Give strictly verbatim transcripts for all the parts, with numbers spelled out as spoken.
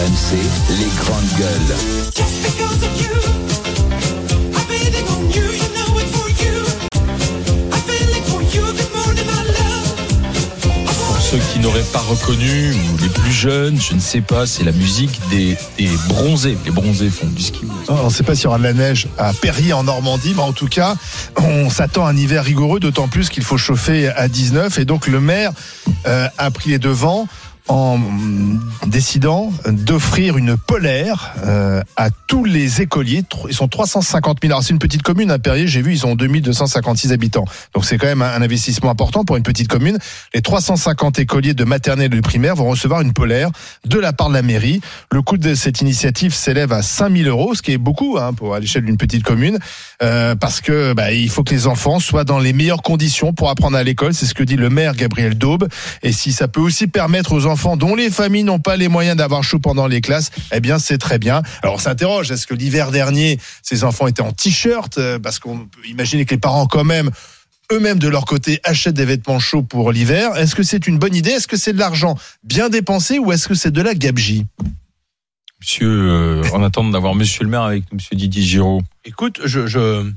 M C, les grandes gueules. Ceux qui n'auraient pas reconnu, ou les plus jeunes, je ne sais pas, c'est la musique des, des bronzés. Les bronzés font du ski. On ne sait pas s'il y aura de la neige à Perrier en Normandie, mais en tout cas, on s'attend à un hiver rigoureux, d'autant plus qu'il faut chauffer à dix-neuf. Et donc le maire euh, a pris les devants en décidant d'offrir une polaire euh, à tous les écoliers. Ils sont trois cent cinquante mille. Alors c'est une petite commune à Perrier, j'ai vu, ils ont deux mille deux cent cinquante-six habitants. Donc c'est quand même un investissement important pour une petite commune. Les trois cent cinquante écoliers de maternelle et de primaire vont recevoir une polaire de la part de la mairie. Le coût de cette initiative s'élève à cinq mille euros, ce qui est beaucoup hein, pour à l'échelle d'une petite commune, euh, parce que bah, il faut que les enfants soient dans les meilleures conditions pour apprendre à l'école. C'est ce que dit le maire Gabriel Daube. Et si ça peut aussi permettre aux enfants dont les familles n'ont pas les moyens d'avoir chaud pendant les classes, eh bien c'est très bien. Alors on s'interroge, est-ce que l'hiver dernier, ces enfants étaient en t-shirt ? Parce qu'on peut imaginer que les parents quand même, eux-mêmes de leur côté, achètent des vêtements chauds pour l'hiver. Est-ce que c'est une bonne idée ? Est-ce que c'est de l'argent bien dépensé ou est-ce que c'est de la gabegie ? Monsieur, euh, en attendant d'avoir Monsieur le maire avec nous, Monsieur Didier Giraud. Écoute, je... je...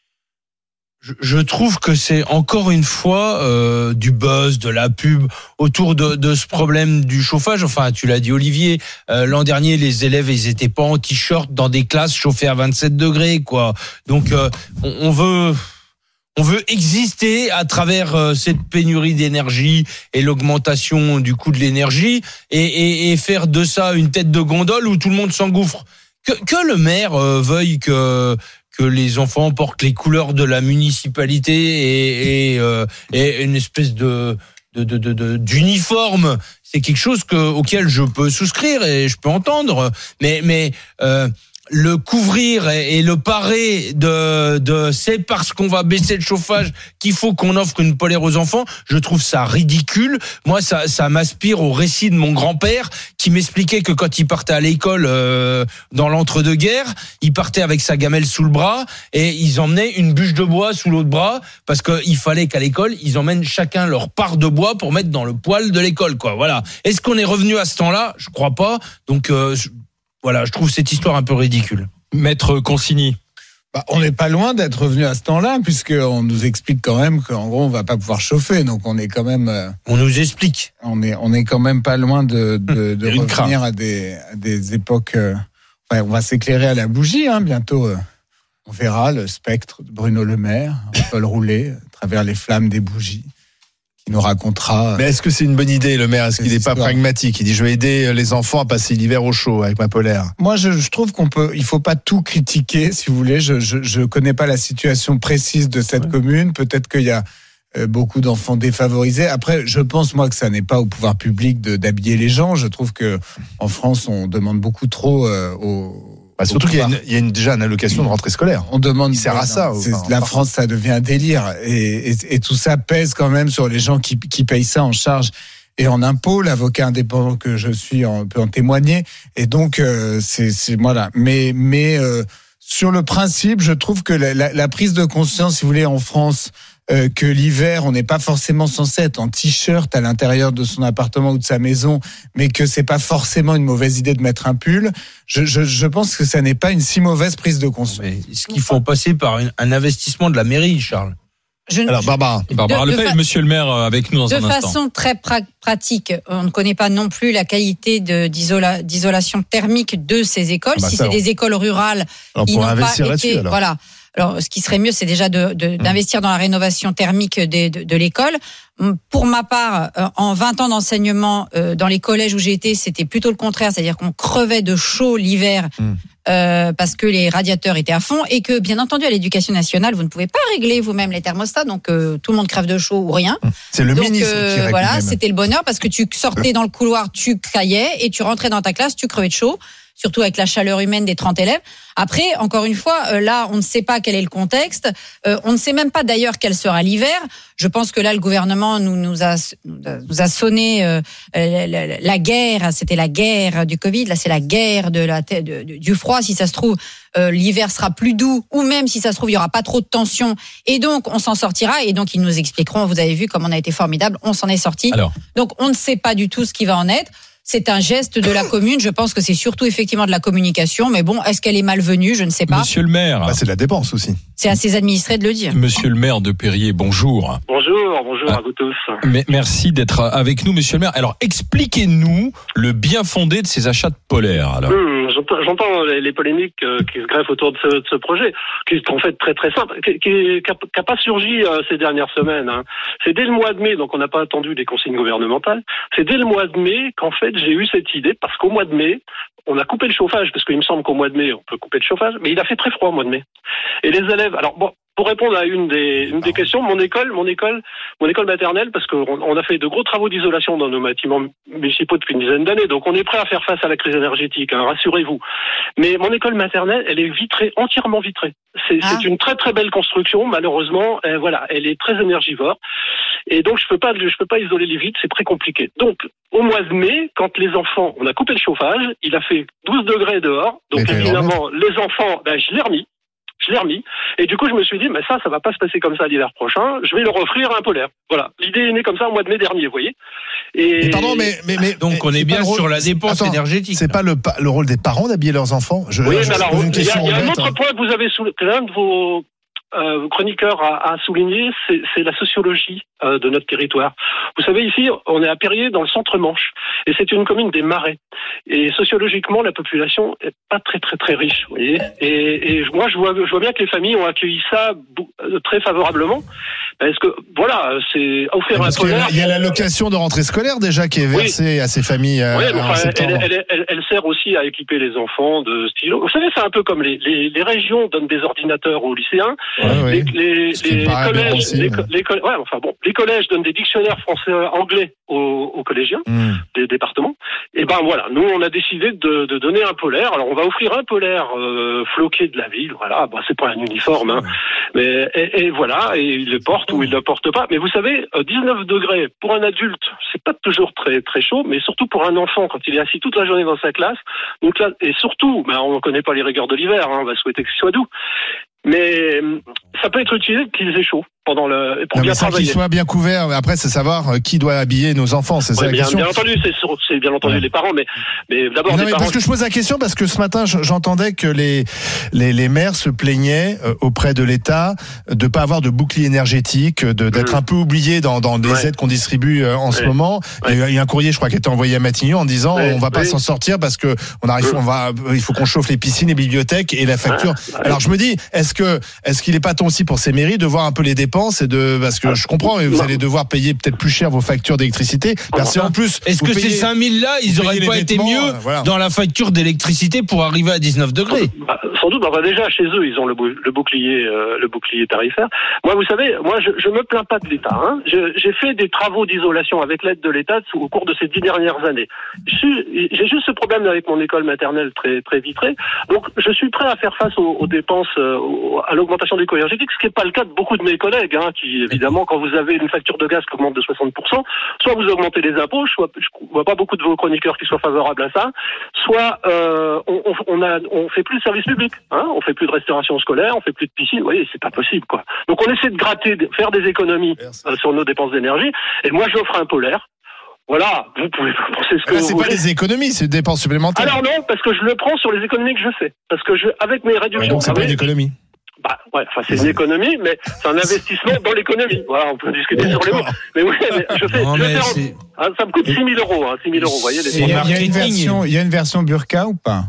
Je trouve que c'est encore une fois euh, du buzz, de la pub autour de, de ce problème du chauffage. Enfin, tu l'as dit Olivier, euh, l'an dernier les élèves ils étaient pas en t-shirt dans des classes chauffées à vingt-sept degrés quoi. Donc euh, on, on veut on veut exister à travers euh, cette pénurie d'énergie et l'augmentation du coût de l'énergie et, et, et faire de ça une tête de gondole où tout le monde s'engouffre. Que, que le maire euh, veuille que que les enfants portent les couleurs de la municipalité et, et, euh, et une espèce de, de, de, de, de d'uniforme, c'est quelque chose que, auquel je peux souscrire et je peux entendre. Mais, mais euh, le couvrir et, et le parer de, de c'est parce qu'on va baisser le chauffage qu'il faut qu'on offre une polaire aux enfants, je trouve ça ridicule. Moi, ça, ça m'aspire au récit de mon grand-père qui m'expliquait que quand il partait à l'école euh, dans l'entre-deux-guerres, il partait avec sa gamelle sous le bras et ils emmenaient une bûche de bois sous l'autre bras parce qu'il fallait qu'à l'école, ils emmènent chacun leur part de bois pour mettre dans le poêle de l'école, quoi. Voilà. Est-ce qu'on est revenu à ce temps-là ? Je crois pas. Donc, euh, je, voilà, je trouve cette histoire un peu ridicule. Maître Consigny. Bah, on n'est pas loin d'être revenu à ce temps-là, puisqu'on nous explique quand même qu'en gros, on va pas pouvoir chauffer. Donc, on est quand même. Euh, on nous explique. On est, on est quand même pas loin de, de, de revenir à des, à des époques. Euh, enfin, on va s'éclairer à la bougie, hein, bientôt. Euh, on verra le spectre de Bruno Le Maire, Paul Roulet, à travers les flammes des bougies. Qui nous racontera. Mais est-ce que c'est une bonne idée, le maire ? Est-ce qu'il n'est pas pragmatique ? Il dit je vais aider les enfants à passer l'hiver au chaud avec ma polaire. Moi, je, je trouve qu'on peut, il faut pas tout critiquer, si vous voulez. Je, je, je connais pas la situation précise de cette ouais. commune. Peut-être qu'il y a euh, beaucoup d'enfants défavorisés. Après, je pense moi que ça n'est pas au pouvoir public de d'habiller les gens. Je trouve que en France, on demande beaucoup trop euh, aux Bah, surtout qu'il y a, une, il y a une, déjà une allocation de rentrée scolaire. On demande. Il sert à ça. C'est, enfin, la France, ça devient un délire. Et, et, et tout ça pèse quand même sur les gens qui, qui payent ça en charge et en impôts. L'avocat indépendant que je suis en, peut en témoigner. Et donc, euh, c'est, c'est, voilà. Mais, mais, euh, sur le principe, je trouve que la, la, la prise de conscience, si vous voulez, en France, Euh, que l'hiver, on n'est pas forcément censé être en t-shirt à l'intérieur de son appartement ou de sa maison, mais que c'est pas forcément une mauvaise idée de mettre un pull. Je, je, je pense que ça n'est pas une si mauvaise prise de conscience. Mais est-ce qu'il faut passer par une, un investissement de la mairie, Charles ? Je, Alors Barbara, Barbara de, Lepage, fa- Monsieur le maire avec nous dans un instant. De façon très pra- pratique, on ne connaît pas non plus la qualité de, d'isola, d'isolation thermique de ces écoles. Ah bah si ça, c'est on... des écoles rurales, alors ils pour n'ont investir pas là-dessus, été, alors. voilà. Alors, ce qui serait mieux, c'est déjà de, de, d'investir dans la rénovation thermique de, de, de l'école. Pour ma part, en vingt ans d'enseignement dans les collèges où j'ai été, c'était plutôt le contraire, c'est-à-dire qu'on crevait de chaud l'hiver mmh. euh, parce que les radiateurs étaient à fond et que, bien entendu, à l'Éducation nationale, vous ne pouvez pas régler vous-même les thermostats, donc euh, tout le monde crève de chaud ou rien. C'est le donc, ministre euh, qui règle. Voilà, même. C'était le bonheur parce que tu sortais dans le couloir, tu caillais et tu rentrais dans ta classe, tu crevais de chaud. Surtout avec la chaleur humaine des trente élèves. Après, encore une fois, euh, là, on ne sait pas quel est le contexte. Euh, on ne sait même pas d'ailleurs quel sera l'hiver. Je pense que là, le gouvernement nous, nous, a, nous a sonné euh, la, la, la guerre. C'était la guerre du Covid. Là, c'est la guerre de la, de, de, du froid. Si ça se trouve, euh, l'hiver sera plus doux. Ou même, si ça se trouve, il n'y aura pas trop de tension. Et donc, on s'en sortira. Et donc, ils nous expliqueront. Vous avez vu comme on a été formidable. On s'en est sorti. Alors. Donc, on ne sait pas du tout ce qui va en être. c'est un geste de la commune. Je pense que c'est surtout effectivement de la communication. Mais bon, est-ce qu'elle est malvenue? Je ne sais pas. Monsieur le maire. Bah, c'est de la dépense aussi. C'est à ses administrés de le dire. Monsieur le maire de Périers, bonjour. Bonjour, bonjour Ah. à vous tous. Mais merci d'être avec nous, monsieur le maire. Alors, expliquez-nous le bien fondé de ces achats de polaires. Alors. Hum, j'entends, j'entends les, les polémiques euh, qui se greffent autour de ce, de ce projet, qui est en fait très très simple, qui qui n'a pas surgi euh, ces dernières semaines. Hein. C'est dès le mois de mai, donc on n'a pas attendu les consignes gouvernementales, c'est dès le mois de mai qu'en fait j'ai eu cette idée, parce qu'au mois de mai, on a coupé le chauffage, parce qu'il me semble qu'au mois de mai, on peut couper le chauffage, mais il a fait très froid au mois de mai. Et les élèves, alors bon, pour répondre à une des, une des questions, mon école, mon école, mon école maternelle, parce qu'on on a fait de gros travaux d'isolation dans nos bâtiments municipaux depuis une dizaine d'années, donc on est prêt à faire face à la crise énergétique, hein, rassurez-vous. Mais mon école maternelle, elle est vitrée, entièrement vitrée. C'est, Ah. c'est une très très belle construction, malheureusement, euh, voilà, elle est très énergivore, et donc je peux pas, je peux pas isoler les vitres, c'est très compliqué. Donc au mois de mai, quand les enfants, on a coupé le chauffage, il a fait douze degrés dehors, donc Mais évidemment les enfants, ben je l'ai remis. Je l'ai remis. Et du coup, je me suis dit, mais ça, ça va pas se passer comme ça l'hiver prochain. Je vais leur offrir un polaire. Voilà. L'idée est née comme ça au mois de mai dernier, vous voyez. Et... Et pardon, mais, mais, mais Donc, mais on est c'est bien pas le rôle- sur la dépense Attends, énergétique. C'est pas le, pa- le rôle des parents d'habiller leurs enfants. Je, Oui, je mais alors, pose une il y a, question il y a un bête, autre hein. point que vous avez soulevé, que l'un de vos euh, chroniqueurs a, a souligné, c'est, c'est la sociologie euh, de notre territoire. Vous savez, ici, on est à Périers, dans le centre-Manche, et c'est une commune des marais. Et sociologiquement, la population est pas très très très riche, vous voyez. Et, et moi, je vois, je vois bien que les familles ont accueilli ça bou- euh, très favorablement, parce que voilà, c'est offrir un Parce qu'il y polaire. a- il y a l'allocation de rentrée scolaire déjà qui est Oui. versée à ces familles euh, Oui, mais en enfin, septembre. elle, elle, elle, elle sert aussi à équiper les enfants de stylos. Vous savez, c'est un peu comme les, les, les régions donnent des ordinateurs aux lycéens. Ouais, ouais. Les, les, Ce qui me les paraît aberrant collèges, aussi, les, mais- co- les, coll- ouais, enfin bon, les collèges donnent des dictionnaires français-anglais aux, aux collégiens Hmm. des départements. Et ben voilà, nous on a décidé de, de donner un polaire. Alors on va offrir un polaire euh, floqué de la ville. Voilà, bon, c'est pas un uniforme, hein. Mais et, et voilà, et il le porte ou il le porte pas. Mais vous savez, euh, dix-neuf degrés pour un adulte, c'est pas toujours très très chaud, mais surtout pour un enfant quand il est assis toute la journée dans sa classe. Donc là, et surtout, ben on connaît pas les rigueurs de l'hiver, hein, on va souhaiter que ce soit doux. Mais euh, ça peut être utilisé qu'il faisait chaut pendant le pour Non, bien mais ça, qu'ils travailler. soient bien couverts. Après, c'est savoir euh, qui doit habiller nos enfants. C'est ça Ouais, la bien, question. bien entendu, c'est, sur- c'est bien entendu Ouais. les parents, mais mais d'abord Non, les mais parents. parce que je pose la question parce que ce matin je- j'entendais que les les, les maires se plaignaient euh, auprès de l'État de pas avoir de bouclier énergétique, de d'être Mmh. un peu oubliés dans dans les Ouais. aides qu'on distribue euh, en ce Ouais. moment. Ouais. Il y a eu un courrier, je crois, qui a été envoyé à Matignon en disant Ouais. on va pas Oui. s'en sortir parce que on arrive, Mmh. on va, il faut qu'on chauffe les piscines, les bibliothèques et la facture. Ouais. Alors je me dis, est-ce que est-ce qu'il est pas temps aussi pour ces mairies de voir un peu les dépenses et de parce que je comprends, mais vous Non. allez devoir payer peut-être plus cher vos factures d'électricité. Parce que en plus, Est-ce vous que ces payez- cinq mille là, ils vous auraient payez pas les été vêtements, mieux euh, voilà. dans la facture d'électricité pour arriver à dix-neuf degrés? Bah, sans doute, bah, bah, déjà chez eux, ils ont le, bou- le bouclier, euh, le bouclier tarifaire. Moi, vous savez, moi, je, je me plains pas de l'État. Hein. Je- j'ai fait des travaux d'isolation avec l'aide de l'État au cours de ces dix dernières années. Je suis- J'ai juste ce problème avec mon école maternelle très très vitrée. Donc, je suis prêt à faire face aux, aux dépenses, euh, aux- à l'augmentation du coût énergétique, ce qui n'est pas le cas de beaucoup de mes collègues, hein, qui évidemment, quand vous avez une facture de gaz qui augmente de soixante pour cent, soit vous augmentez les impôts, soit je vois pas beaucoup de vos chroniqueurs qui soient favorables à ça, soit euh, on, on, on a on fait plus de service public, hein, on fait plus de restauration scolaire, on fait plus de piscine, vous voyez, c'est pas possible quoi. Donc on essaie de gratter, de faire des économies euh, sur nos dépenses d'énergie, et moi j'offre un polaire. Voilà, vous pouvez penser ce que Là, vous c'est pas voulez. des économies, c'est des dépenses supplémentaires. Alors non, parce que je le prends sur les économies que je fais, parce que je avec mes Ouais, réductions. donc c'est vous pas savez, une économie. bah, ouais, enfin, c'est une économie, mais c'est un investissement dans l'économie. Voilà, on peut discuter sur les mots. Mais oui, mais je fais, Non, je mais fais en- c'est- hein, ça me coûte six mille euros, hein, six mille euros, vous voyez, les Il y, a, il y a une marketing. version, il y a une version burqa ou pas?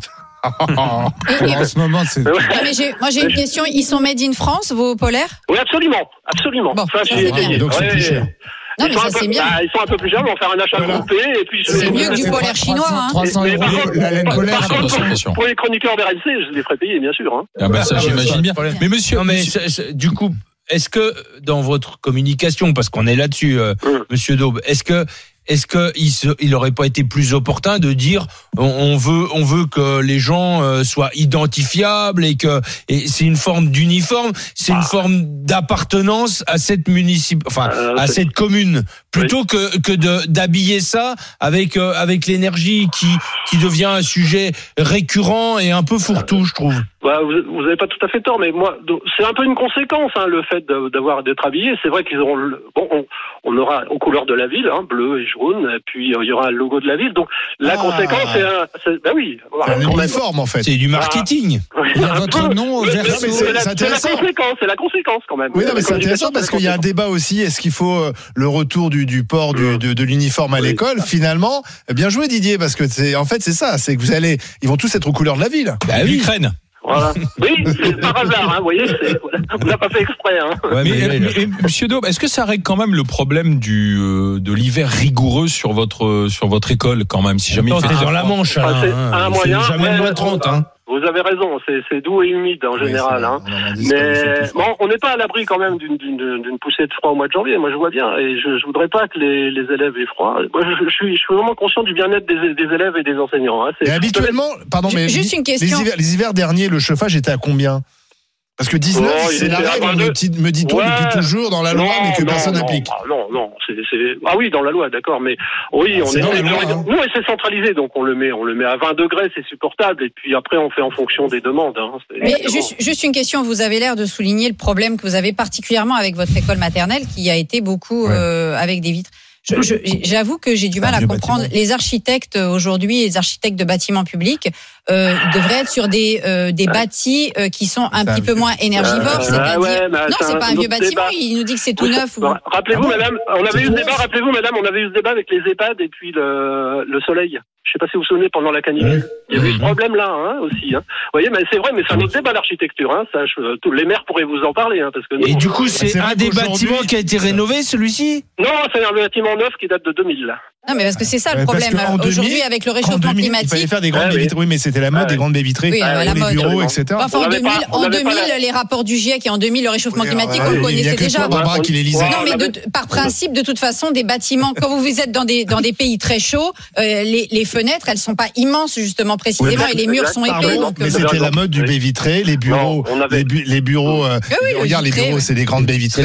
En ce moment, c'est. Mais ouais. Non, mais j'ai- moi j'ai une question. Ils sont made in France, vos polaires? Oui, absolument, absolument. Bon, ça, ça, j'y ai c'est bien. gagné. Donc, c'est Ouais, plus cher. Non, ils, mais sont ça, un peu, c'est bien. bah, ils sont un peu plus chers, mais on va faire un achat Voilà. groupé, et puis je C'est vais- mieux que du C'est polaire chinois, hein. trois cents Mais euros par contre, la laine par polaire. contre, Attention, pour- attention. pour les chroniqueurs d'R M C, je les ferai payer, bien sûr. Hein. Ah bah ça, j'imagine bien. Mais monsieur, Non, mais monsieur- c'est- c'est- du coup, est-ce que dans votre communication, parce qu'on est là-dessus, euh, Hum. Monsieur Daube, est-ce que est-ce que il, se, il aurait pas été plus opportun de dire on, on veut on veut que les gens euh, soient identifiables et que et c'est une forme d'uniforme, c'est une Ah. forme d'appartenance à cette municip, enfin Euh, à c'est- cette commune, plutôt que que de d'habiller ça avec euh, avec l'énergie qui qui devient un sujet récurrent et un peu fourre-tout, je trouve. Bah, vous n'avez pas tout à fait tort, mais moi, c'est un peu une conséquence, hein, le fait d'avoir d'être habillé. C'est vrai qu'ils auront, le, bon, on, on aura aux couleurs de la ville, hein, bleu et jaune, et puis euh, il y aura le logo de la ville. Donc la ah. conséquence, c'est un, c'est, bah oui, c'est un uniforme en fait. C'est du marketing. Ah. Il y a votre peu, nom au oui, verso. C'est, c'est, la, c'est la conséquence, c'est la conséquence quand même. Oui, non, mais c'est intéressant parce qu'il y a un débat aussi. Est-ce qu'il faut euh, le retour du, du port du, de, de l'uniforme à oui. l'école? Finalement, bien joué Didier, parce que c'est, en fait, c'est ça. C'est que vous allez, ils vont tous être aux couleurs de la ville. Bah, l'Ukraine. Voilà. Oui, c'est par hasard, hein, vous voyez, c'est, on n'a pas fait exprès. Hein. Ouais, mais, mais, mais, mais Monsieur Daube, est-ce que ça règle quand même le problème du euh, de l'hiver rigoureux sur votre sur votre école quand même, si jamais non, il fait dans la Manche, hein, ah, c'est hein, un moyen, jamais moins trente, hein. Vous avez raison, c'est, c'est doux et humide en oui, général. Hein. Mais bon, on n'est pas à l'abri quand même d'une, d'une, d'une poussée de froid au mois de janvier. Moi, je vois bien, et je, je voudrais pas que les, les élèves aient froid. Moi, je, je suis, je suis vraiment conscient du bien-être des, des élèves et des enseignants. Hein. C'est, et habituellement, pardon, mais juste une question. Les hivers, les hivers derniers, le chauffage était à combien? Parce que dix-neuf, oh, c'est la règle, me, me dit-on ouais, depuis toujours dans la loi, non, mais que non, personne n'applique. Non, non, c'est, c'est, ah oui, dans la loi, d'accord, mais oui, ah, on c'est est, dans la loi, hein. Nous, c'est centralisé, donc on le met, on le met à vingt degrés, c'est supportable, et puis après, on fait en fonction des demandes. Hein, mais juste, juste une question, vous avez l'air de souligner le problème que vous avez particulièrement avec votre école maternelle, qui a été beaucoup ouais. euh, avec des vitres. Je, je, j'avoue que j'ai du mal à comprendre. Bâtiment. Les architectes aujourd'hui, les architectes de bâtiments publics, euh, devraient être sur des euh, des bâtis euh, qui sont un c'est petit un peu moins énergivores. Euh, c'est-à-dire, ouais, bah, non, c'est, c'est pas un vieux bâtiment. Débat. Il nous dit que c'est tout oui, neuf. Ou... Rappelez-vous, ah, madame, on avait eu ce débat. Rappelez-vous, madame, on avait eu ce débat avec les EHPAD et puis le le soleil. Je sais pas si vous vous souvenez pendant la canicule. Ouais. Il y avait eu ce problème-là hein, aussi. Hein. Vous voyez, mais c'est vrai, mais c'est un autre débat l'architecture. Hein, ça, je, tous les maires pourraient vous en parler, hein, parce que. Et non, du coup, c'est, c'est un des bâtiments qui a été rénové, celui-ci? Non, c'est un bâtiment neuf qui date de deux mille. Non, mais parce que c'est ça le problème. Aujourd'hui, deux mille, avec le réchauffement deux mille, climatique. Il fallait faire des grandes baies vitrées. Oui, mais c'était la mode des grandes baies vitrées. Oui, euh, la les mode. bureaux, et cetera. Enfin, en deux mille, pas, en deux mille la... les rapports du GIEC et en deux mille, le réchauffement oui, climatique, on le connaissait déjà. Barbara qui les lisait. Non, mais de, par principe, de toute façon, des bâtiments, quand vous êtes dans des, dans des pays très chauds, euh, les, les fenêtres, elles sont pas immenses, justement, précisément, et les murs sont épais. Mais c'était la mode du baie vitrée, les bureaux, les bureaux, regarde, les bureaux, c'est des grandes baies vitrées.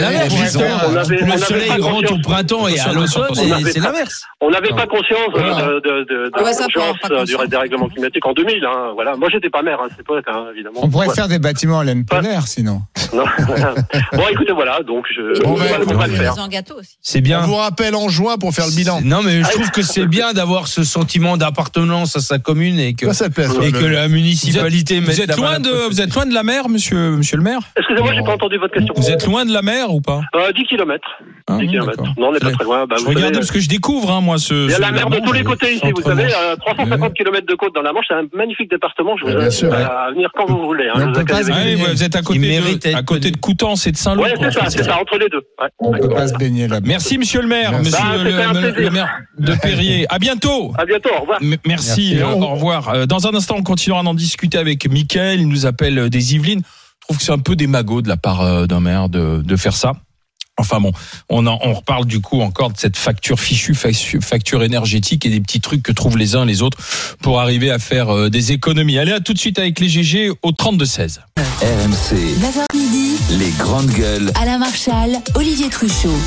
Le soleil rentre au printemps et à l'automne, c'est l'inverse. On n'avait pas conscience de, de, de, de ah ouais, l'urgence du dérèglement climatique en deux mille. Hein, voilà. Moi, j'étais pas maire à cette époque, hein, évidemment. On pourrait ouais. faire des bâtiments à laine polaire, sinon. Non. Bon, écoutez, voilà. Donc, je. Bon, on va, on va le faire. C'est bien. On vous rappelle en juin pour faire le bilan. Non, mais je trouve que c'est bien d'avoir ce sentiment d'appartenance à sa commune et que, ça plaît, et que la municipalité. Vous êtes, vous êtes loin de, vous êtes loin de la mer, monsieur, monsieur le maire. Excusez-moi, j'ai pas entendu votre question. Vous êtes loin de la mer ou pas? euh, dix kilomètres. Ah, dix kilomètres. Non, on n'est pas très loin. Bah, je regarde parce que je découvre, hein, moi, ce. Il y a la mer de tous les côtés ici, vous savez, euh, trois cent cinquante kilomètres de côte dans la Manche, c'est un magnifique département. Je vous invite à venir quand vous voulez. Hein, vous, pas ah, oui, vous êtes à côté de, à côté de Coutances et de Saint-Lô. Oui, c'est ça, c'est ça, entre les deux. Ouais. On ne peut pas se baigner là. Merci, monsieur le maire, monsieur bah, le, le, le maire de Périer. À bientôt. À bientôt, au revoir. M- merci, merci. Euh, au revoir. Dans un instant, on continuera d'en discuter avec Mickaël. Il nous appelle des Yvelines. Je trouve que c'est un peu démago de la part d'un maire de, de faire ça. Enfin bon, on en, on reparle du coup encore de cette facture fichue, facture énergétique et des petits trucs que trouvent les uns les autres pour arriver à faire euh, des économies. Allez, à tout de suite avec les G G au trente-deux seize. R M C. neuf heures midi. Les grandes gueules. Alain Marchal, Olivier Truchot.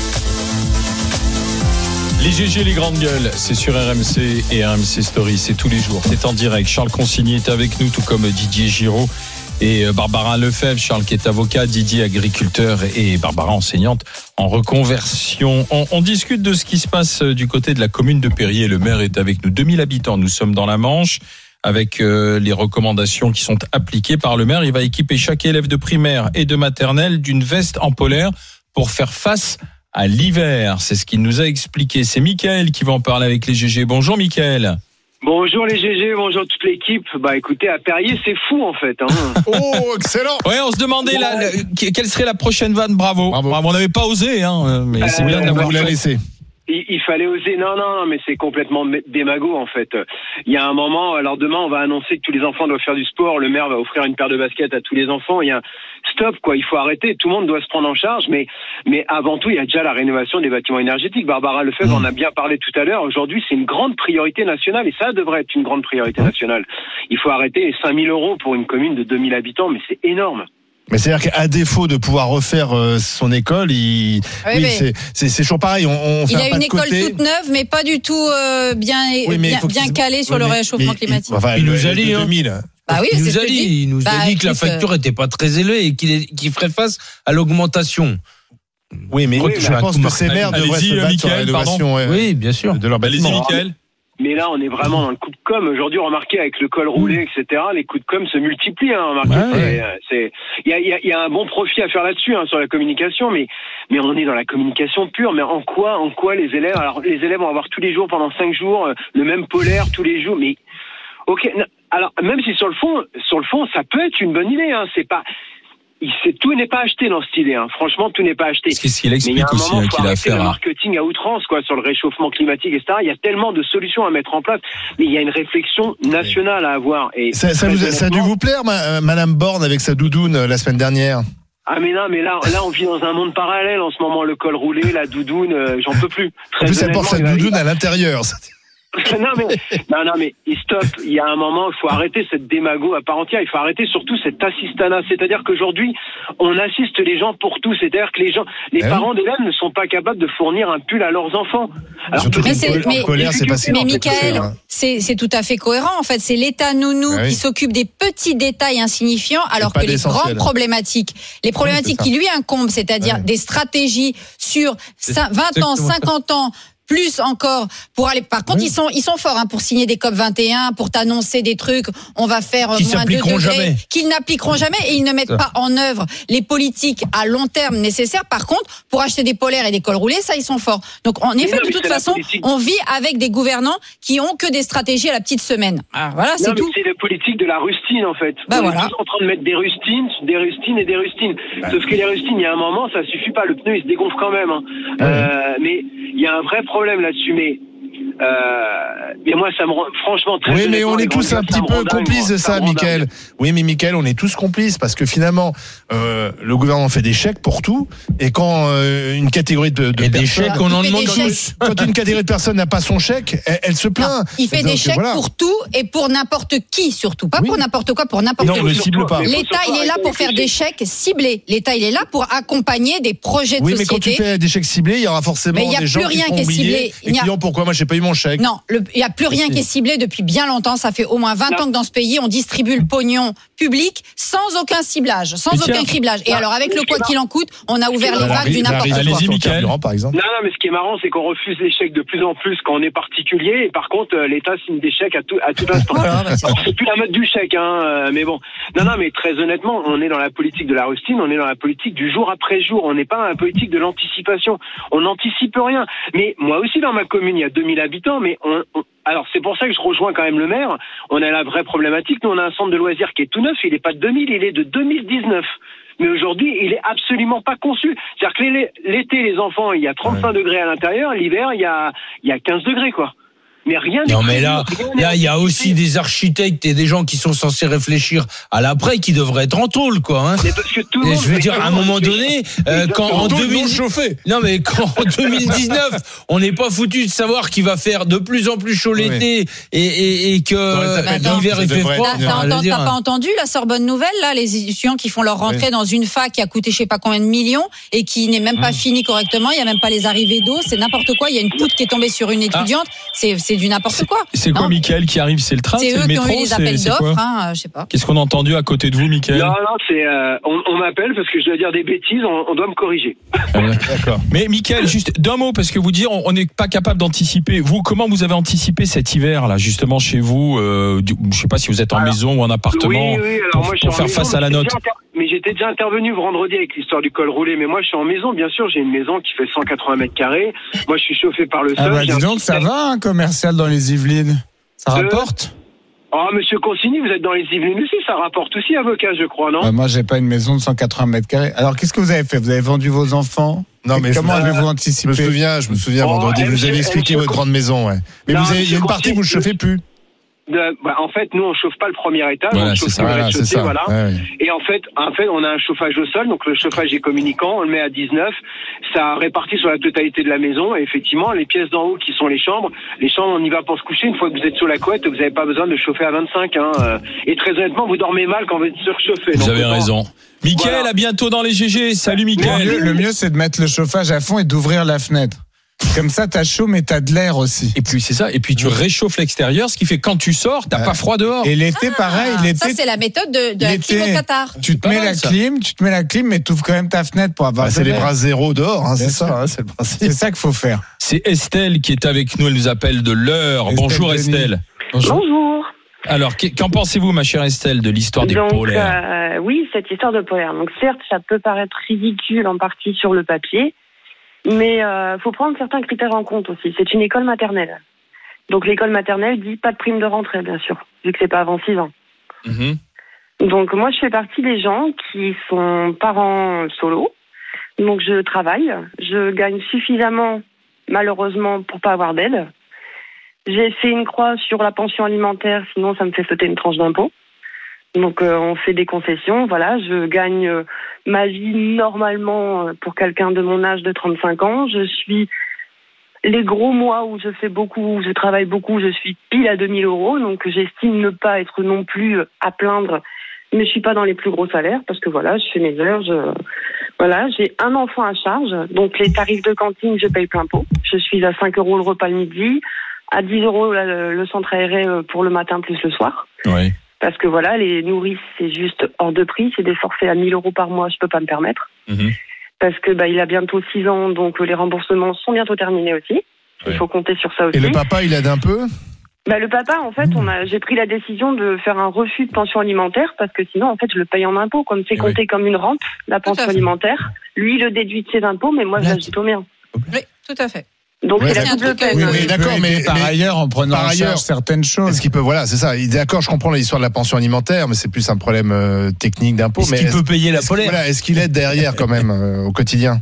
Les G G, les grandes gueules, c'est sur R M C et R M C Story, c'est tous les jours, c'est en direct. Charles Consigny est avec nous, tout comme Didier Giraud et Barbara Lefebvre. Charles qui est avocat, Didier agriculteur et Barbara enseignante en reconversion. On, on discute de ce qui se passe du côté de la commune de Périer. Le maire est avec nous, deux mille habitants, nous sommes dans la Manche avec euh, les recommandations qui sont appliquées par le maire. Il va équiper chaque élève de primaire et de maternelle d'une veste en polaire pour faire face à l'hiver. C'est ce qu'il nous a expliqué. C'est Mickaël qui va en parler avec les G G. Bonjour Mickaël. Bonjour les G G, bonjour toute l'équipe. Bah écoutez, à Périer, c'est fou en fait. Hein. Oh, excellent. Ouais, on se demandait la, la, quelle serait la prochaine vanne. Bravo. Bravo. Bravo. On n'avait pas osé, hein, mais euh, c'est bien d'avoir vous la laissé. Il, il fallait oser. Non, non, non, mais c'est complètement démago en fait. Il y a un moment, alors demain, on va annoncer que tous les enfants doivent faire du sport. Le maire va offrir une paire de baskets à tous les enfants. Il y a un stop, quoi. Il faut arrêter. Tout le monde doit se prendre en charge, mais mais avant tout, il y a déjà la rénovation des bâtiments énergétiques. Barbara Lefebvre en a bien parlé tout à l'heure. Aujourd'hui, c'est une grande priorité nationale et ça devrait être une grande priorité nationale. Il faut arrêter les cinq mille euros pour une commune de deux mille habitants, mais c'est énorme. Mais c'est-à-dire qu'à défaut de pouvoir refaire euh, son école, il, oui, oui c'est, c'est, c'est toujours pareil. On, on fait il un a pas une de école côté. toute neuve, mais pas du tout euh, bien, oui, mais bien, bien calée sur oui, le mais, réchauffement mais, climatique. Enfin, il le, nous a dit, deux mille. Bah oui, il c'est nous ce a que je dit, dis. il nous Bah, a dit que la écoute, facture était pas très élevée et qu'il, est, qu'il ferait face à l'augmentation. Oui, mais Oui, je mais pense à que tout ces marquer. maires devraient Allez-y, se battre Mickaël, sur la rénovation ouais, Oui, bien sûr. de leur Allez-y, bâtiment. Mickaël. Mais là, on est vraiment dans le coup de com'. Aujourd'hui, remarquez, avec le col roulé, et cetera, les coups de com' se multiplient. Hein, remarquez, Ouais. c'est, c'est, il y a, il y, a, il y a un bon profit à faire là-dessus, hein, sur la communication, mais, mais on est dans la communication pure. Mais en quoi, en quoi les élèves, alors les élèves vont avoir tous les jours, pendant cinq jours, euh, le même polaire tous les jours, mais, ok, alors, même si sur le fond, sur le fond, ça peut être une bonne idée, hein, c'est pas, il, c'est, tout n'est pas acheté dans cette idée, hein. Franchement, tout n'est pas acheté. C'est ce qu'il Mais il y a explique un aussi, moment, hein, faut qu'il a arrêter le affaire à. marketing à outrance, quoi, sur le réchauffement climatique, et cetera. Il y a tellement de solutions à mettre en place, mais il y a une réflexion nationale à avoir. Et Ça, ça, très vous a, ça a dû honnêtement- vous plaire, ma- euh, Madame Borne, avec sa doudoune euh, la semaine dernière? Ah mais là, mais là, là, on vit dans un monde parallèle en ce moment. Le col roulé, la doudoune, euh, j'en peux plus. Très En plus, elle porte sa honnêtement, il va- doudoune à l'intérieur. non mais non non mais stop, il y a un moment il faut arrêter cette démago à part entière, il faut arrêter surtout cette assistanat, c'est-à-dire qu'aujourd'hui on assiste les gens pour tout, c'est-à-dire que les gens les Eh parents d'élèves ne sont pas capables de fournir un pull à leurs enfants. Alors Surtout Mais qu'une c'est- col- mais- en colère, c'est passé Mais par quelque Mickaël, chose, hein. c'est, c'est tout à fait cohérent. En fait, c'est l'État nounou Ah oui. qui s'occupe des petits détails insignifiants, alors pas que les d'essentiel. grandes problématiques, les problématiques c'est ça. qui lui incombent, c'est-à-dire Ouais. des stratégies sur cin- vingt ans, exactement ça. cinquante ans, plus encore pour aller. Par contre, Oui. ils sont ils sont forts hein, pour signer des COP vingt et un, pour t'annoncer des trucs. On va faire euh, Qui moins deux s'appliqueront degrés, jamais. qu'ils n'appliqueront jamais et ils ne mettent Ça. pas en œuvre les politiques à long terme nécessaires. Par contre, pour acheter des polaires et des cols roulés, ça ils sont forts. Donc en effet, non, de mais toute c'est la façon, politique. on vit avec des gouvernants qui ont que des stratégies à la petite semaine. Ah, voilà, c'est Non, mais tout. c'est la politique de la rustine en fait. Bah on voilà. est tous en train de mettre des rustines, des rustines et des rustines. Sauf que les rustines, il y a un moment, ça suffit pas. Le pneu, il se dégonfle quand même. Hein. Euh, mais il y a un vrai problème là-dessus. Mais euh, mais moi, ça me rend franchement très. Oui, mais honnêtement, on les est tous grands un gars, petit ça me peu rend dingue, complices moi. de ça, me rend dingue. Mickaël. Oui, mais Mickaël, on est tous complices parce que finalement, euh, le gouvernement fait des chèques pour tout. Et quand euh, une catégorie de, de Et des personnes, chèques, on en Il fait demande des tous. quand une catégorie de personnes n'a pas son chèque, elle, elle se Non, plaint. il fait Donc, des chèques voilà. pour tout et pour n'importe qui surtout, pas Oui. pour n'importe quoi, pour n'importe Non, qui. ne cible pas. Mais faut L'État, surtout il est là arrêter pour avec faire les des chèques ciblés. L'État, il est là pour accompagner des projets de Oui, mais quand tu société. fais des chèques ciblés, il y aura forcément Mais il y a des gens plus qui rien seront qui est oubliés ciblé. Il et n'y a- qui diront pourquoi moi j'ai pas eu mon chèque. Non, le- il n'y a plus rien Si. qui est ciblé depuis bien longtemps. Ça fait au moins vingt Non. ans que dans ce pays, on distribue le pognon public sans aucun ciblage, sans Mais aucun tiens. criblage. Et Non, alors, avec mais le ce quoi qui est qu'il en coûte, on a ouvert les La vannes du La n'importe réserve quoi. Allez-y, sur le Mickaël. carburant, par exemple. Non, non, mais ce qui est marrant, c'est qu'on refuse les chèques de plus en plus quand on est particulier, et par contre, euh, l'État signe des chèques à tout, à tout instant. Voilà, bah, c'est Alors, c'est plus la mode du chèque, hein, euh, mais bon. Non, non, mais très honnêtement, on est dans la politique de la rustine, on est dans la politique du jour après jour, on n'est pas dans la politique de l'anticipation. On n'anticipe rien. Mais moi aussi, dans ma commune, il y a deux mille habitants, mais on, on- alors c'est pour ça que je rejoins quand même le maire. On a la vraie problématique. Nous, on a un centre de loisirs qui est tout neuf, il n'est pas de deux mille, il est de deux mille dix-neuf. Mais aujourd'hui, il est absolument pas conçu. C'est-à-dire que l'é- l'été, les enfants, il y a trente-cinq degrés à l'intérieur, l'hiver, il y a, il y a quinze degrés, quoi. Mais rien n'est Non, mais prévu, là, rien n'est là, il y a anticipé. aussi des architectes et des gens qui sont censés réfléchir à l'après qui devraient être en tôle, quoi. Hein. Mais parce que tout le Et monde je veux fait dire, à un comment moment Mais- donné, euh, quand en Tôle deux mille non chauffée. non mais quand en deux mille dix-neuf, on n'est pas foutu de savoir qu'il va faire de plus en plus chaud l'été et, et, et que Attends, l'hiver ça il fait devrait froid. T'as, être- t'as enfin, je veux entendu- dire, t'as pas entendu la Sorbonne Nouvelle, là, les étudiants qui font leur rentrée dans une fac qui a coûté je sais pas combien de millions et qui n'est même pas finie correctement, il y a même pas les arrivées d'eau, c'est n'importe quoi, il y a une poutre qui est tombée sur une étudiante, c'est, c'est du n'importe quoi. C'est quoi, Non. Mickaël, qui arrive? C'est le train? C'est C'est eux le qui ont métro? eu les C'est appels c'est quoi? d'offres, hein, euh, je sais pas. Qu'est-ce qu'on a entendu à côté de vous, Mickaël? Non, non, c'est, euh, on, on m'appelle parce que je dois dire des bêtises, on, on doit me corriger. D'accord. Mais Mickaël, juste d'un mot, parce que vous dire, on n'est pas capable d'anticiper. Vous, comment vous avez anticipé cet hiver, là, justement, chez vous? euh, du- Je sais pas si vous êtes en Alors, maison ou en appartement. Oui, oui, alors pour, moi je suis pour en faire maison, face à la mais note. j'étais déjà inter- Mais j'étais déjà intervenu vendredi avec l'histoire du col roulé, mais moi je suis en maison, bien sûr, j'ai une maison qui fait cent quatre-vingts mètres carrés. Moi je suis chauffé par le sol. Ah bah j'ai dis un donc, ça système- va, un commercial dans les Yvelines. Ça Euh, rapporte? Oh, monsieur Consigny, vous êtes dans les Yvelines aussi, ça rapporte aussi avocat, je crois, non? Bah, moi, j'ai pas une maison de cent quatre-vingts mètres carrés. Alors, qu'est-ce que vous avez fait? Vous avez vendu vos enfants? Non, Et mais je- comment avez-vous Je me anticipé? souviens, je me souviens Oh, vendredi, vous monsieur- avez expliqué monsieur votre grande maison, ouais. Mais Non, vous avez, il y a une monsieur partie que vous ne Consigny, chauffez plus. De- bah, en fait, nous on chauffe pas le premier étage, Voilà, on c'est chauffe ça, le Voilà, c'est rez-de-chaussée, ça. voilà. Ouais, ouais. Et en fait, en fait, on a un chauffage au sol, donc le chauffage est communicant, on le met à dix-neuf, ça répartit sur la totalité de la maison, et effectivement, les pièces d'en haut qui sont les chambres, les chambres, on y va pour se coucher, une fois que vous êtes sur la couette, vous n'avez pas besoin de chauffer à vingt-cinq, hein, euh, et très honnêtement, vous dormez mal quand vous êtes surchauffé. Vous donc avez autant- raison. Mickaël, Voilà. à bientôt dans les G G. Salut, Le Mickaël. mieux, le mieux, c'est de mettre le chauffage à fond et d'ouvrir la fenêtre. Comme ça, t'as chaud, mais t'as de l'air aussi. Et puis c'est ça. Et puis tu réchauffes l'extérieur, ce qui fait que quand tu sors, t'as Ouais. pas froid dehors. Et l'été, pareil. Ah, L'été, ça, c'est la méthode de, de la l'été, clim au Qatar. tu te Pas mets mal, la ça. clim, tu te mets la clim, mais tu ouvres quand même ta fenêtre pour avoir. Bah, de c'est les l'air. bras zéro dehors, hein, c'est Bien ça, sûr. hein, c'est le principe. C'est ça qu'il faut faire. C'est Estelle qui est avec nous. Elle nous appelle de l'heure. Estelle Bonjour Denis. Estelle. Bonjour. Alors, qu'est- qu'en pensez-vous, ma chère Estelle, de l'histoire des Donc, polaires euh, oui, cette histoire de polaire. Donc, certes, ça peut paraître ridicule en partie sur le papier, mais il euh, faut prendre certains critères en compte aussi. C'est une école maternelle. Donc, l'école maternelle dit pas de prime de rentrée, bien sûr, vu que c'est pas avant six ans. Mhm. Donc, moi, je fais partie des gens qui sont parents solo. Donc, je travaille. Je gagne suffisamment, malheureusement, pour pas avoir d'aide. J'ai fait une croix sur la pension alimentaire, sinon ça me fait sauter une tranche d'impôt. Donc euh, on fait des concessions, voilà, je gagne euh, ma vie normalement euh, pour quelqu'un de mon âge de trente-cinq ans. Je suis les gros mois où je fais beaucoup, où je travaille beaucoup, je suis pile à deux mille euros, donc j'estime ne pas être non plus à plaindre, mais je suis pas dans les plus gros salaires parce que voilà, je fais mes heures, je voilà, j'ai un enfant à charge, donc les tarifs de cantine, je paye plein pot. Je suis à cinq euros le repas le midi, à dix euros le, le centre aéré pour le matin plus le soir. Oui. Parce que voilà, les nourrices, c'est juste hors de prix. C'est des forfaits à mille euros par mois, je peux pas me permettre. Mhm. Parce que bah, il a bientôt six ans, donc les remboursements sont bientôt terminés aussi. Il Ouais. faut compter sur ça aussi. Et le papa, il aide un peu? Bah, le papa, en fait, on a, j'ai pris la décision de faire un refus de pension alimentaire parce que sinon, en fait, je le paye en impôts. Comme c'est Et compté comme une rente, la Tout à pension fait. alimentaire, lui, il le déduit de ses impôts, mais moi, je Là, l'ajoute au mien. Oui, tout à fait. Donc, Ouais, c'est la c'est un double truc, peine. Oui, euh, mais Il d'accord, peut mais- aider par mais- ailleurs en prenant par en ailleurs, charge certaines choses. Est-ce qu'il peut, voilà, c'est ça. Il- D'accord, je comprends l'histoire de la pension alimentaire, mais c'est plus un problème euh, technique d'impôt. Est-ce Mais qu'il est-ce, peut payer la est-ce- polaire? voilà, est-ce qu'il aide derrière quand même euh, au quotidien?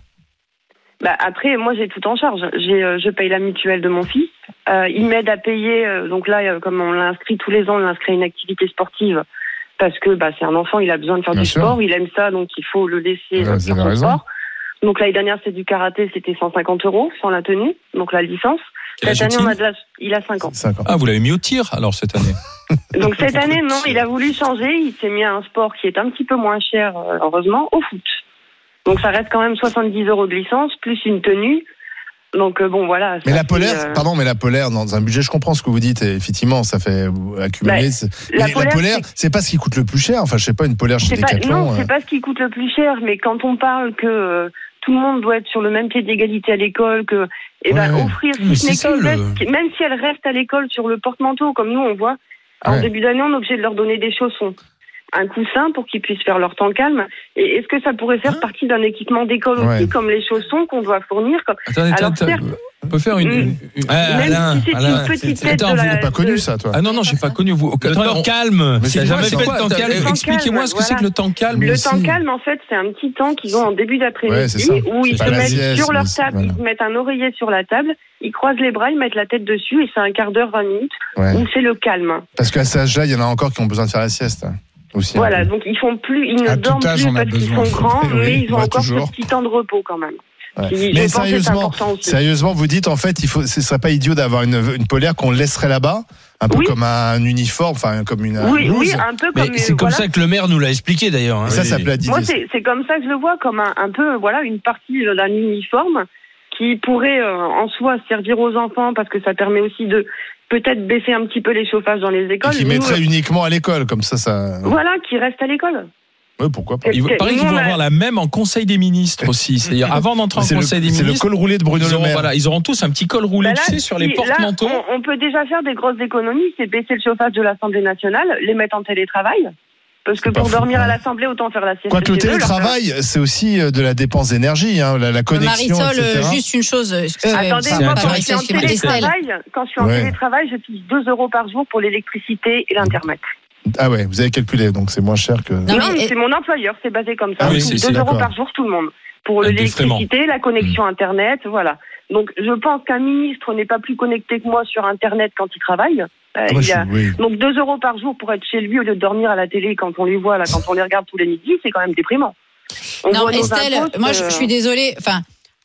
Bah après, moi j'ai tout en charge. J'ai, euh, je paye la mutuelle de mon fils. Euh, il m'aide à payer. Euh, donc là, euh, comme on l'inscrit tous les ans, on l'inscrit à une activité sportive parce que bah c'est un enfant, il a besoin de faire Bien du sûr. sport, il aime ça, donc il faut le laisser Ouais, euh, vous faire avez son raison. sport. Donc l'année dernière, c'est du karaté, c'était cent cinquante euros sans la tenue, donc la licence. Quel Cette âge année, on a-t-il a de la... il a cinq ans. Cinq ans. Ah, vous l'avez mis au tir alors cette année. Donc cette année, non, il a voulu changer. Il s'est mis à un sport qui est un petit peu moins cher, euh, heureusement, au foot. Donc ça reste quand même soixante-dix euros de licence plus une tenue. Donc euh, bon, voilà. Mais ça la polaire, fait, euh, pardon, mais la polaire, dans un budget, je comprends ce que vous dites, et effectivement, ça fait accumuler. Bah, c'est- la mais polaire, la polaire, c'est- c'est pas ce qui coûte le plus cher. Enfin, je sais pas, une polaire chez C'est pas, Decathlon. non, euh, c'est pas ce qui coûte le plus cher, mais quand on parle que euh, tout le monde doit être sur le même pied d'égalité à l'école, que eh ben, Ouais, ouais. offrir, Mais si ce c'est n'est ça, qu'une le- veste, qui- même si elles restent à l'école sur le porte-manteau, comme nous on voit, en Ouais. début d'année, on est obligé de leur donner des chaussons, un coussin pour qu'ils puissent faire leur temps calme. Et est-ce que ça pourrait faire Hein partie d'un équipement d'école Ouais. aussi, comme les chaussons qu'on doit fournir comme... Attendez, Alors, attends, certes- on peut faire une. Mm. une- une- Ah, Même Alain, si c'est Alain, une petite c'est- tête attends, de vous la... T'as pas connu de- ça, toi? Ah non, non, j'ai pas connu. Vous. Le Attends, temps on- calme. Mais T'as c'est jamais quoi, fait c'est le quoi, temps t'as- calme? temps Expliquez-moi ce que calme, c'est que le temps calme. Mais Le si. temps calme, en fait, c'est un petit temps qu'ils ont en début d'après-midi Ouais, c'est ça. où ils C'est se pas la mettent sieste, sur leur mais c'est- table, voilà. ils mettent un oreiller sur la table, ils croisent les bras, ils mettent la tête dessus et c'est un quart d'heure, vingt minutes Ouais. où c'est le calme. Parce qu'à cet âge-là, il y en a encore qui ont besoin de faire la sieste. hein, Aussi. un Voilà, peu. donc ils font plus, ils ne À tout dorment âge, plus on a parce qu'ils besoin. sont grands, Oui, mais ils ont bah, encore toujours. ce petit temps de repos quand même. Ouais. Qui, je Mais pense que c'est sérieusement, important aussi. sérieusement, vous dites en fait, il faut, ce serait pas idiot d'avoir une, une polaire qu'on laisserait là-bas, un peu Oui. comme un uniforme, enfin comme une. Oui, une oui, blouse. un peu Mais comme. c'est euh, comme voilà. ça que le maire nous l'a expliqué d'ailleurs. hein. Et ça, ça Oui. plaît à Didier. Moi, c'est c'est comme ça que je le vois, comme un, un peu, voilà, une partie d'un uniforme qui pourrait euh, en soi servir aux enfants parce que ça permet aussi de peut-être baisser un petit peu les chauffages dans les Et écoles. qui Nous, mettrait euh, uniquement à l'école, comme ça, ça. Voilà, qui reste à l'école. Ouais, pourquoi pas. Il Parce que paraît qu'ils nous, vont on a- avoir la même en Conseil des ministres aussi. C'est-à-dire, avant d'entrer en C'est le, Conseil des c'est le ministres, col roulé de Bruno ils Le auront, Maire. voilà, ils auront tous un petit col roulé, Bah là, tu sais, sur les si- là, porte-manteaux. on, on peut déjà faire des grosses économies, c'est baisser le chauffage de l'Assemblée nationale, les mettre en télétravail. Parce que C'est pas pour fou, dormir ouais. à l'Assemblée, autant faire la sieste. Quoique le chez eux, leur faire- télétravail, c'est aussi euh, de la dépense d'énergie, hein, la, la connexion, Marisol, et cetera. euh, juste une chose. euh, Attendez, c'est moi, pas quand je suis en Marisol, c'est Estelle. télétravail, quand je suis en Ouais. télétravail, je touche deux euros par jour pour l'électricité et l'Internet. Ah ouais, vous avez calculé, donc c'est moins cher que. Non, Non, mais- mais c'est mon employeur, c'est basé comme ça. Ah oui, Je touche c'est- c'est deux euros d'accord. par jour, tout le monde. Pour Avec des l'électricité, la connexion Internet, voilà. Donc, je pense qu'un ministre n'est pas plus connecté que moi sur Internet quand il travaille. Euh, Ah, il moi, je a- suis- oui. Donc, deux euros par jour pour être chez lui au lieu de dormir à la télé quand on les voit, là, quand on les regarde tous les midis, c'est quand même déprimant. On Non, voit nos Estelle, impôts, moi je, euh, je suis désolée. Enfin,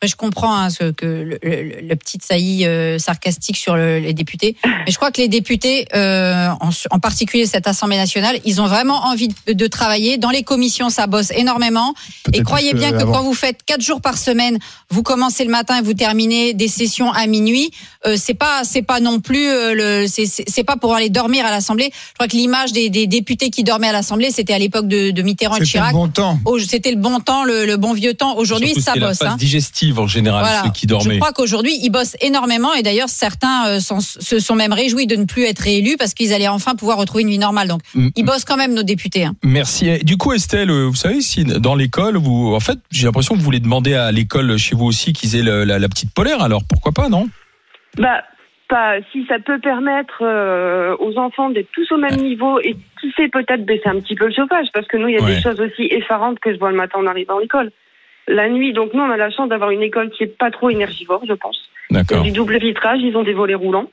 Je comprends hein, ce que le, le, le petit saillie euh, sarcastique sur le, les députés, mais je crois que les députés, euh, en, en particulier cette Assemblée nationale, ils ont vraiment envie de, de travailler. Dans les commissions, ça bosse énormément. Peut-être et croyez bien que avant. Quand vous faites quatre jours par semaine, vous commencez le matin et vous terminez des sessions à minuit. Euh, c'est pas, c'est pas non plus euh, le, c'est, c'est, c'est pas pour aller dormir à l'Assemblée. Je crois que l'image des, des députés qui dormaient à l'Assemblée, c'était à l'époque de, de Mitterrand et de Chirac. C'était le bon temps. Oh, c'était le bon temps, le, le bon vieux temps. Aujourd'hui, surtout, ça bosse. La phase hein. digestive en général, voilà. Ceux qui dormaient. Je crois qu'aujourd'hui, ils bossent énormément et d'ailleurs, certains euh, sont, se sont même réjouis de ne plus être réélus parce qu'ils allaient enfin pouvoir retrouver une vie normale. Donc, mmh. ils bossent quand même, nos députés. Hein. Merci. Du coup, Estelle, vous savez, si dans l'école, vous, en fait, j'ai l'impression que vous voulez demander à l'école chez vous aussi qu'ils aient le, la, la petite polaire. Alors, pourquoi pas, non? Bah, pas, si ça peut permettre euh, aux enfants d'être tous au même niveau et qui sait peut-être baisser un petit peu le chauffage, parce que nous, il y a ouais. des choses aussi effarantes que je vois le matin en arrivant à l'école. La nuit, donc nous, on a la chance d'avoir une école qui est pas trop énergivore, je pense. D'accord. Il y a du double vitrage, ils ont des volets roulants.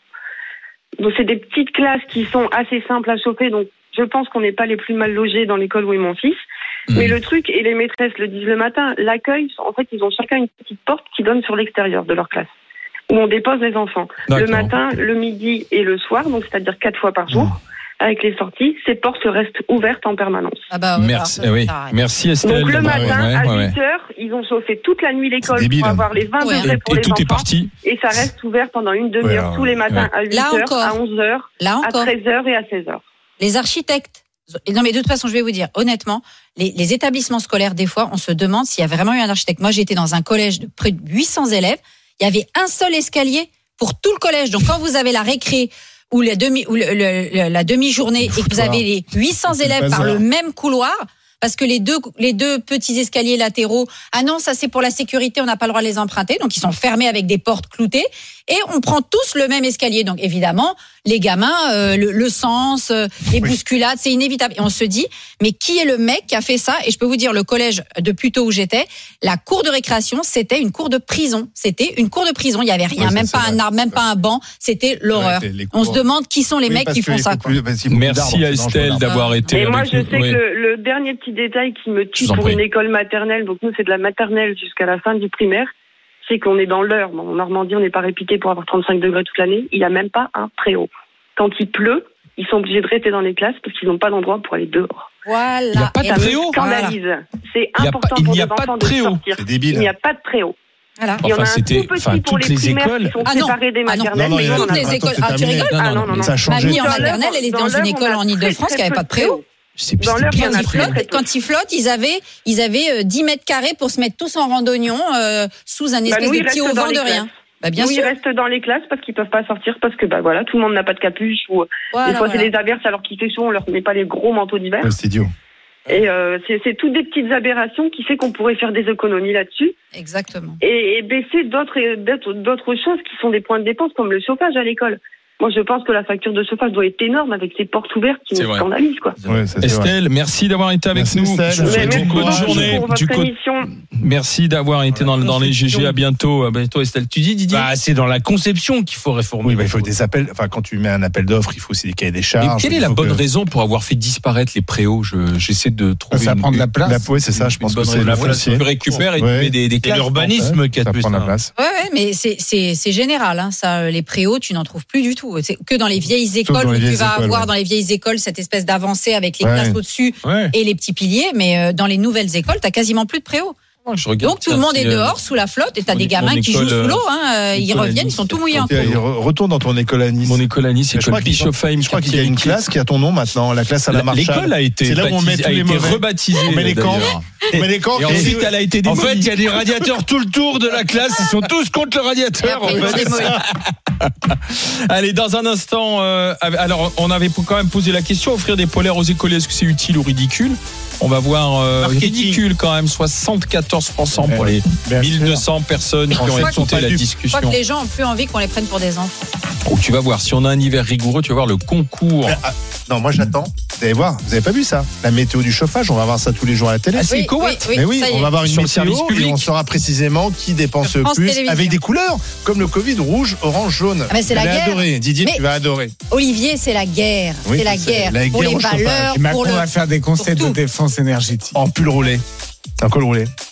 Donc c'est des petites classes qui sont assez simples à chauffer, donc je pense qu'on n'est pas les plus mal logés dans l'école où est mon fils. Mmh. Mais le truc, et les maîtresses le disent le matin, l'accueil, en fait, ils ont chacun une petite porte qui donne sur l'extérieur de leur classe, où on dépose les enfants. D'accord. Le matin, le midi et le soir, donc c'est-à-dire quatre fois par jour. Mmh. Avec les sorties, ces portes restent ouvertes en permanence. Ah bah oui, merci, oui. Merci Estelle. Donc le matin, ouais, à ouais, huit heures, ils ont chauffé toute la nuit l'école débile, pour avoir les vingt ouais. degrés pour et les tout enfants. Est parti. Et ça reste ouvert pendant une demi-heure ouais, tous les matins ouais. à huit heures, à onze heures, Là encore. à treize heures et à seize heures. Les architectes, non mais de toute façon, je vais vous dire, honnêtement, les, les établissements scolaires, des fois, on se demande s'il y a vraiment eu un architecte. Moi, j'étais dans un collège de près de huit cents élèves, il y avait un seul escalier pour tout le collège. Donc quand vous avez la récré, ou la demi ou le, le, la demi-journée et que vous avez les huit cents élèves par le même couloir parce que les deux les deux petits escaliers latéraux, ah non, ça c'est pour la sécurité, on n'a pas le droit de les emprunter, donc ils sont fermés avec des portes cloutées et on prend tous le même escalier. Donc évidemment, les gamins euh, le, le sens, euh, les bousculades, c'est inévitable et on se dit mais qui est le mec qui a fait ça? Et je peux vous dire, le collège de Puteaux où j'étais, la cour de récréation, c'était une cour de prison. C'était une cour de prison, il y avait rien, ouais, même pas un arbre, même pas un banc, c'était l'horreur. Ouais, on se demande qui sont les oui, mecs qui font ça. Quoi. Plus, Merci à Estelle d'avoir été et avec moi, je nous. sais oui. que le, le dernier petit détail qui me tue pour prie. une école maternelle, donc nous c'est de la maternelle jusqu'à la fin du primaire, c'est qu'on est dans l'heure. Bon, en Normandie, on n'est pas réputé pour avoir trente-cinq degrés toute l'année. Il n'y a même pas un préau. Quand il pleut, ils sont obligés de rester dans les classes parce qu'ils n'ont pas d'endroit pour aller dehors. Voilà. Il n'y a pas de ça préau. me scandalise. Voilà. C'est important il pour les enfants de préau. sortir. C'est débile. Il n'y a pas de préau. Voilà. Il y en a enfin, un tout petit enfin, pour les, les primaires écoles. qui sont ah non. séparés des maternelles. Non, non, mais non, non, toutes les écoles. Ah, tu rigoles? Ah non, non, non. Ça a changé. Mamie en maternelle, elle était dans une école en Ile-de-France qui n'avait pas de préau. C'est dans l'heure, quand, ils flottent, quand ils flottent, ils avaient, ils avaient dix mètres carrés pour se mettre tous en randonnion euh, sous un espèce bah, nous, de petit auvent de rien. Bah, bien nous, sûr. Ils restent dans les classes parce qu'ils peuvent pas sortir parce que bah voilà, tout le monde n'a pas de capuche ou voilà, des fois voilà. c'est des averses alors qu'il fait chaud, on leur met pas les gros manteaux d'hiver. Ouais, c'est idiot. Et euh, c'est, c'est toutes des petites aberrations qui fait qu'on pourrait faire des économies là-dessus. Exactement. Et, et baisser d'autres, d'autres d'autres choses qui sont des points de dépense comme le chauffage à l'école. Moi, je pense que la facture de chauffage doit être énorme avec ces portes ouvertes qui nous scandalisent, quoi. Ouais, ça, Estelle, vrai. merci d'avoir été avec merci nous. Estelle. Je vous souhaite une bonne journée. Pour votre co- merci d'avoir été dans, dans les G G. À bientôt. À bientôt, Estelle. Tu dis, Didier? Bah, c'est dans la conception qu'il faut réformer. Oui, bah, il faut des appels. Enfin, quand tu mets un appel d'offres, il faut aussi des cahiers des charges. Mais quelle est la bonne que... raison pour avoir fait disparaître les préaux? Je, j'essaie de trouver. Ça une, prend de la place. La, oui, c'est ça. Je pense que c'est la place. Tu récupères et tu mets des, des classes. L'urbanisme qui a ça plus prend la place. Ouais, ouais, mais c'est, c'est, c'est général, hein, ça. Les préaux, tu n'en trouves plus du tout. C'est que dans les vieilles écoles où tu vas écoles, avoir ouais. dans les vieilles écoles cette espèce d'avancée avec les ouais. classes au-dessus ouais. et les petits piliers, mais dans les nouvelles écoles, t'as quasiment plus de préaux. Oh, donc tout le monde est dehors sous la flotte et t'as des gamins qui jouent sous l'eau, hein, ils reviennent, ils sont tout mouillés. Retourne dans ton école à Nice. Mon école à Nice, c'est l'école Bischofheim. Je crois qu'il y a une classe qui a ton nom maintenant, la classe à la Marchal. L'école a été rebaptisée. Mais les camps. Mais les camps. Et ensuite, elle a été démolie. En fait, il y a des radiateurs tout le tour de la classe. Ils sont tous contre le radiateur. Allez, dans un instant, euh, alors on avait quand même posé la question, offrir des polaires aux écoliers, est-ce que c'est utile ou ridicule? On va voir euh, ridicule quand même, soixante-quatorze pour cent pour les mille deux cents personnes qui ont écouté la discussion. Je crois que les gens ont plus envie qu'on les prenne pour des enfants. Oh, tu vas voir, si on a un hiver rigoureux, tu vas voir le concours. Mais, ah, non, moi j'attends. Vous allez voir, vous avez pas vu ça? La météo du chauffage, on va voir ça tous les jours à la télé. Ah, c'est Cowatt. Oui, oui, mais oui, on va avoir une sur météo le service public. Et on saura précisément qui dépense le plus avec des couleurs comme le Covid, rouge, orange, jaune. Ah, mais c'est la guerre. Adorer. Didier, mais tu vas adorer. Olivier, c'est la guerre. Oui, c'est la c'est guerre la pour guerre les au valeurs. Et Macron pour le... va faire des conseils de défense énergétique. En pull roulé. Un col roulé.